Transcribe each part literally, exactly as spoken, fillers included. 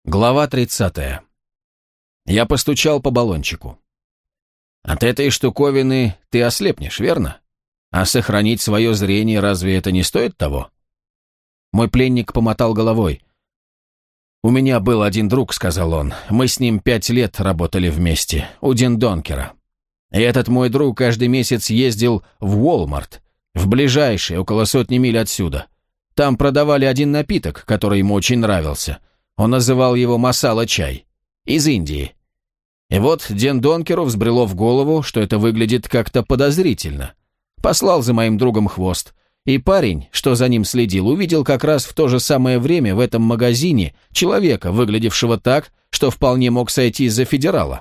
Глава тридцатая. Я постучал по баллончику. От этой штуковины ты ослепнешь, верно? А сохранить свое зрение разве это не стоит того? Мой пленник помотал головой. «У меня был один друг», — сказал он. «Мы с ним пять лет работали вместе, у Диндонкера. И этот мой друг каждый месяц ездил в Уолмарт, в ближайший, около сотни миль отсюда. Там продавали один напиток, который ему очень нравился. Он называл его масала-чай. Из Индии. И вот Диндонкеру взбрело в голову, что это выглядит как-то подозрительно. Послал за моим другом хвост. И парень, что за ним следил, увидел как раз в то же самое время в этом магазине человека, выглядевшего так, что вполне мог сойти за федерала.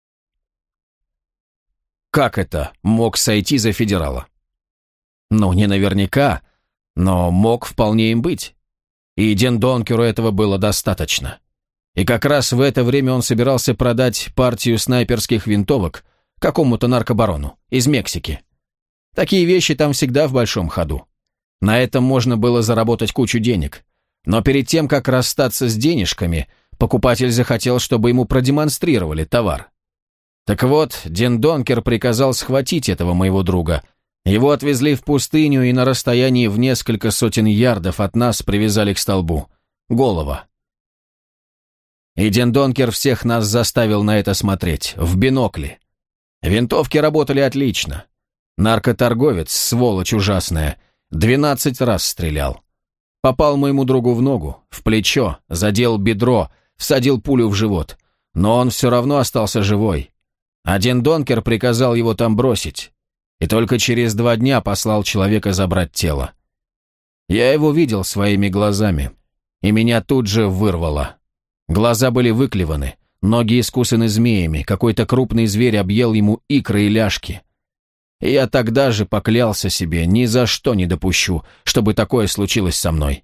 Как это мог сойти за федерала? Ну, не наверняка, но мог вполне им быть. И Диндонкеру этого было достаточно. И как раз в это время он собирался продать партию снайперских винтовок какому-то наркобарону из Мексики. Такие вещи там всегда в большом ходу. На этом можно было заработать кучу денег. Но перед тем, как расстаться с денежками, покупатель захотел, чтобы ему продемонстрировали товар. Так вот, Диндонкер приказал схватить этого моего друга. Его отвезли в пустыню и на расстоянии в несколько сотен ярдов от нас привязали к столбу. Голова. И Диндонкер всех нас заставил на это смотреть, в бинокли. Винтовки работали отлично. Наркоторговец, сволочь ужасная, двенадцать раз стрелял. Попал моему другу в ногу, в плечо, задел бедро, всадил пулю в живот. Но он все равно остался живой. А Диндонкер приказал его там бросить. И только через два дня послал человека забрать тело. Я его видел своими глазами, и меня тут же вырвало. Глаза были выклеваны, ноги искусаны змеями, какой-то крупный зверь объел ему икры и ляжки. И я тогда же поклялся себе, ни за что не допущу, чтобы такое случилось со мной.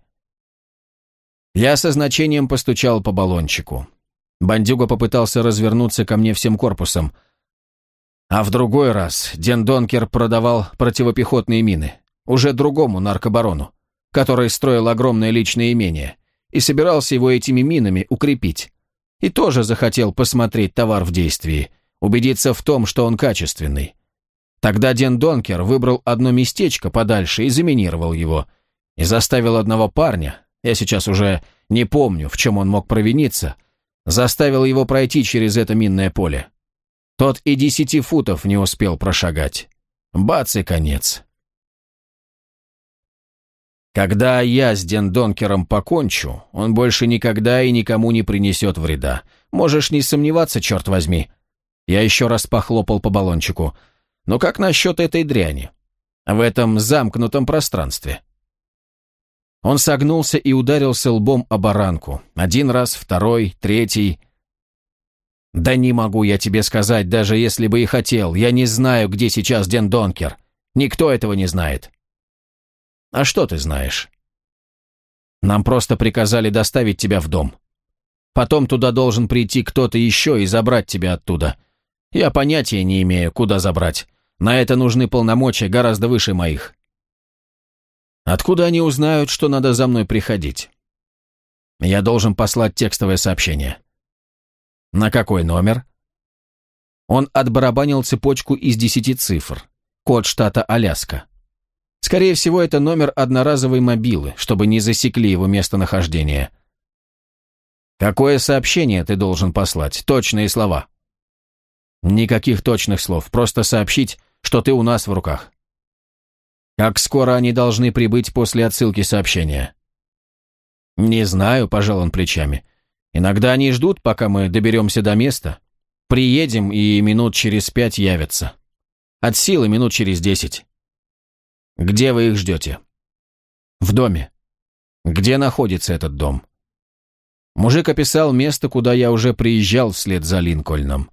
Я со значением постучал по баллончику. Бандюга попытался развернуться ко мне всем корпусом. А в другой раз Диндонкер продавал противопехотные мины, уже другому наркобарону, который строил огромное личное имение, и собирался его этими минами укрепить. И тоже захотел посмотреть товар в действии, убедиться в том, что он качественный. Тогда Диндонкер выбрал одно местечко подальше и заминировал его, и заставил одного парня, я сейчас уже не помню, в чем он мог провиниться, заставил его пройти через это минное поле. Тот и десяти футов не успел прошагать. Бац и конец. Когда я с Диндонкером покончу, он больше никогда и никому не принесет вреда. Можешь не сомневаться, черт возьми. Я еще раз похлопал по баллончику. Но как насчет этой дряни? В этом замкнутом пространстве. Он согнулся и ударился лбом о баранку. Один раз, второй, третий. Да не могу я тебе сказать, даже если бы и хотел. Я не знаю, где сейчас Диндонкер. Никто этого не знает. А что ты знаешь? Нам просто приказали доставить тебя в дом. Потом туда должен прийти кто-то еще и забрать тебя оттуда. Я понятия не имею, куда забрать. На это нужны полномочия гораздо выше моих. Откуда они узнают, что надо за мной приходить? Я должен послать текстовое сообщение. На какой номер? Он отбарабанил цепочку из десяти цифр. Код штата Аляска. Скорее всего, это номер одноразовой мобилы, чтобы не засекли его местонахождение. Какое сообщение ты должен послать? Точные слова. Никаких точных слов, просто сообщить, что ты у нас в руках. Как скоро они должны прибыть после отсылки сообщения? Не знаю, пожал он плечами. Иногда они ждут, пока мы доберемся до места. Приедем, и минут через пять явятся. От силы минут через десять. Где вы их ждете? В доме. Где находится этот дом? Мужик описал место, куда я уже приезжал вслед за Линкольном.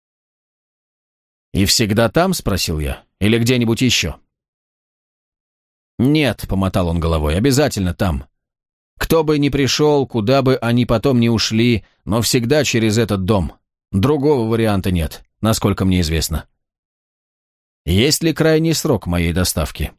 «И всегда там?» — спросил я. «Или где-нибудь еще?» «Нет», — помотал он головой, — «обязательно там. Кто бы ни пришел, куда бы они потом ни ушли, но всегда через этот дом. Другого варианта нет, насколько мне известно». «Есть ли крайний срок моей доставки?»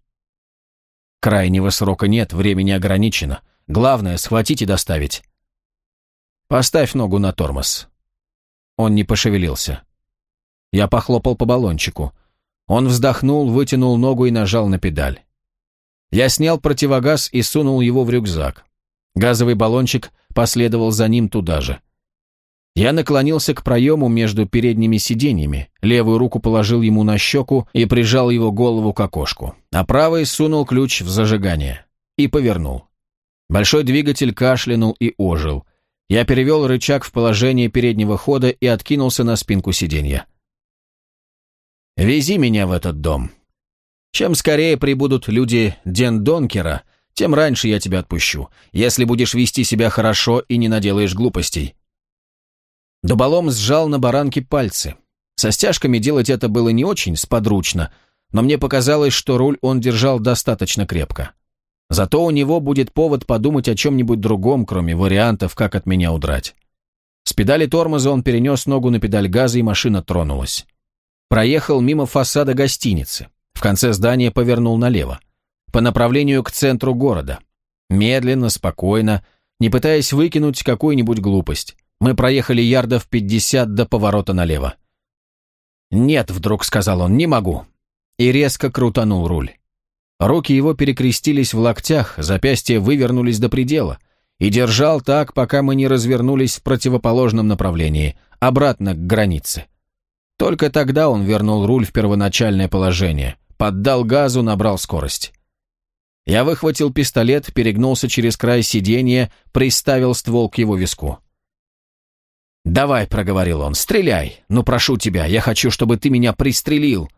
«Крайнего срока нет, времени ограничено. Главное — схватить и доставить». Поставь ногу на тормоз». Он не пошевелился. Я похлопал по баллончику. Он вздохнул, вытянул ногу и нажал на педаль. Я снял противогаз и сунул его в рюкзак. Газовый баллончик последовал за ним туда же. Я наклонился к проему между передними сиденьями, левую руку положил ему на щеку и прижал его голову к окошку, а правой сунул ключ в зажигание и повернул. Большой двигатель кашлянул и ожил. Я перевел рычаг в положение переднего хода и откинулся на спинку сиденья. «Вези меня в этот дом. Чем скорее прибудут люди Ден Донкера, тем раньше я тебя отпущу, если будешь вести себя хорошо и не наделаешь глупостей». Дуболом сжал на баранке пальцы. Со стяжками делать это было не очень сподручно, но мне показалось, что руль он держал достаточно крепко. Зато у него будет повод подумать о чем-нибудь другом, кроме вариантов, как от меня удрать. С педали тормоза он перенес ногу на педаль газа, и машина тронулась. Проехал мимо фасада гостиницы. В конце здания повернул налево. По направлению к центру города. Медленно, спокойно, не пытаясь выкинуть какую-нибудь глупость. Мы проехали ярдов пятьдесят до поворота налево. «Нет», — вдруг сказал он, — «не могу». И резко крутанул руль. Руки его перекрестились в локтях, запястья вывернулись до предела. И держал так, пока мы не развернулись в противоположном направлении, обратно к границе. Только тогда он вернул руль в первоначальное положение, поддал газу, набрал скорость. Я выхватил пистолет, перегнулся через край сиденья, приставил ствол к его виску. «Давай», — проговорил он, — «стреляй! Ну, прошу тебя, я хочу, чтобы ты меня пристрелил!»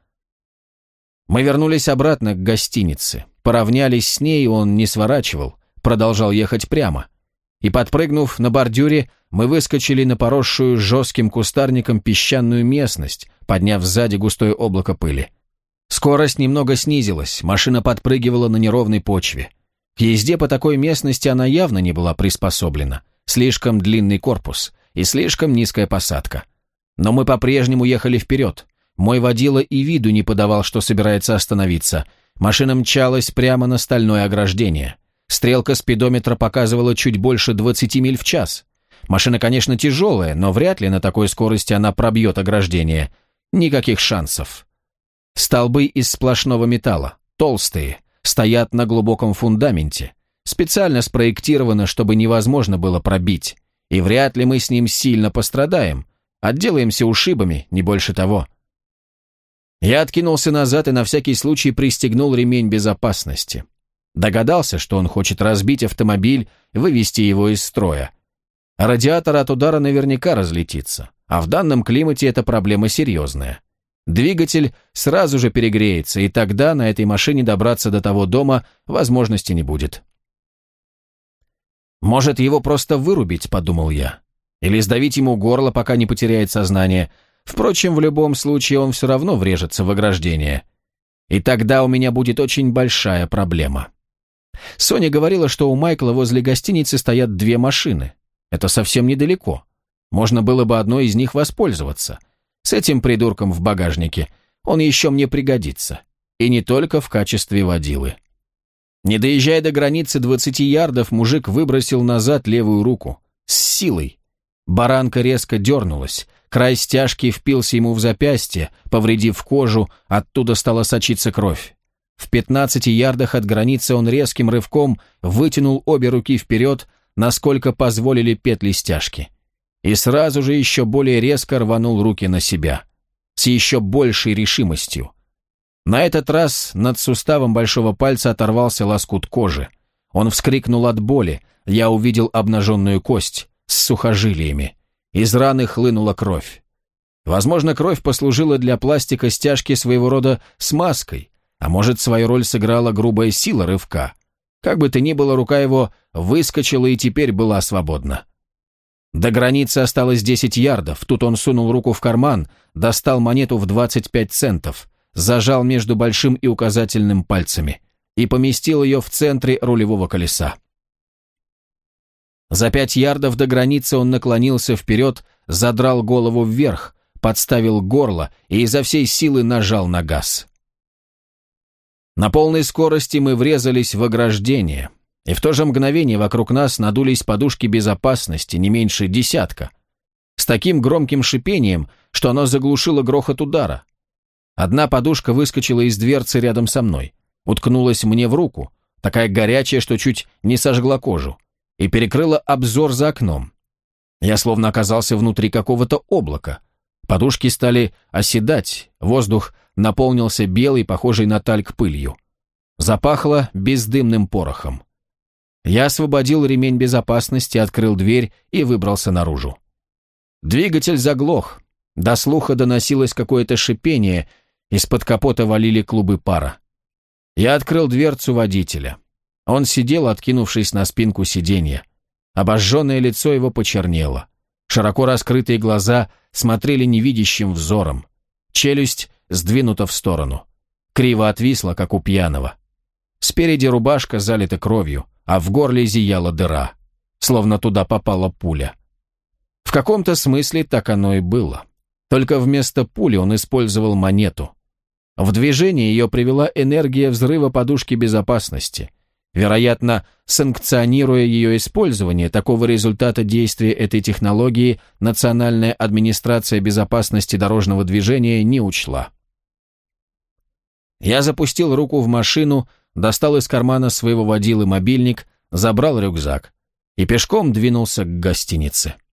Мы вернулись обратно к гостинице, поравнялись с ней, он не сворачивал, продолжал ехать прямо. И, подпрыгнув на бордюре, мы выскочили на поросшую жестким кустарником песчаную местность, подняв сзади густое облако пыли. Скорость немного снизилась, машина подпрыгивала на неровной почве. К езде по такой местности она явно не была приспособлена, слишком длинный корпус и слишком низкая посадка. Но мы по-прежнему ехали вперед. Мой водила и виду не подавал, что собирается остановиться. Машина мчалась прямо на стальное ограждение. Стрелка спидометра показывала чуть больше двадцати миль в час. Машина, конечно, тяжелая, но вряд ли на такой скорости она пробьет ограждение. Никаких шансов. Столбы из сплошного металла, толстые, стоят на глубоком фундаменте. Специально спроектировано, чтобы невозможно было пробить. И вряд ли мы с ним сильно пострадаем. Отделаемся ушибами, не больше того. Я откинулся назад и на всякий случай пристегнул ремень безопасности. Догадался, что он хочет разбить автомобиль, вывести его из строя. Радиатор от удара наверняка разлетится, а в данном климате эта проблема серьезная. Двигатель сразу же перегреется, и тогда на этой машине добраться до того дома возможности не будет. «Может, его просто вырубить», — подумал я. «Или сдавить ему горло, пока не потеряет сознание. Впрочем, в любом случае он все равно врежется в ограждение. И тогда у меня будет очень большая проблема». Соня говорила, что у Майкла возле гостиницы стоят две машины. Это совсем недалеко. Можно было бы одной из них воспользоваться. С этим придурком в багажнике он еще мне пригодится. И не только в качестве водилы. Не доезжая до границы двадцати ярдов, мужик выбросил назад левую руку. С силой. Баранка резко дернулась. Край стяжки впился ему в запястье, повредив кожу, оттуда стала сочиться кровь. В пятнадцати ярдах от границы он резким рывком вытянул обе руки вперед, насколько позволили петли стяжки. И сразу же еще более резко рванул руки на себя. С еще большей решимостью. На этот раз над суставом большого пальца оторвался лоскут кожи. Он вскрикнул от боли, я увидел обнаженную кость с сухожилиями. Из раны хлынула кровь. Возможно, кровь послужила для пластика стяжки своего рода смазкой, а может, свою роль сыграла грубая сила рывка. Как бы то ни было, рука его выскочила и теперь была свободна. До границы осталось десять ярдов, тут он сунул руку в карман, достал монету в двадцать пять центов, зажал между большим и указательным пальцами и поместил ее в центре рулевого колеса. За пять ярдов до границы он наклонился вперед, задрал голову вверх, подставил горло и изо всей силы нажал на газ. На полной скорости мы врезались в ограждение. И в то же мгновение вокруг нас надулись подушки безопасности, не меньше десятка, с таким громким шипением, что оно заглушило грохот удара. Одна подушка выскочила из дверцы рядом со мной, уткнулась мне в руку, такая горячая, что чуть не сожгла кожу, и перекрыла обзор за окном. Я словно оказался внутри какого-то облака. Подушки стали оседать, воздух наполнился белой, похожей на тальк пылью. Запахло бездымным порохом. Я освободил ремень безопасности, открыл дверь и выбрался наружу. Двигатель заглох, до слуха доносилось какое-то шипение, из-под капота валили клубы пара. Я открыл дверцу водителя. Он сидел, откинувшись на спинку сиденья. Обожженное лицо его почернело. Широко раскрытые глаза смотрели невидящим взором. Челюсть сдвинута в сторону. Криво отвисла, как у пьяного. Спереди рубашка залита кровью, а в горле зияла дыра, словно туда попала пуля. В каком-то смысле так оно и было. Только вместо пули он использовал монету. В движение ее привела энергия взрыва подушки безопасности. Вероятно, санкционируя ее использование, такого результата действия этой технологии Национальная администрация безопасности дорожного движения не учла. Я запустил руку в машину, достал из кармана своего водилы мобильник, забрал рюкзак и пешком двинулся к гостинице.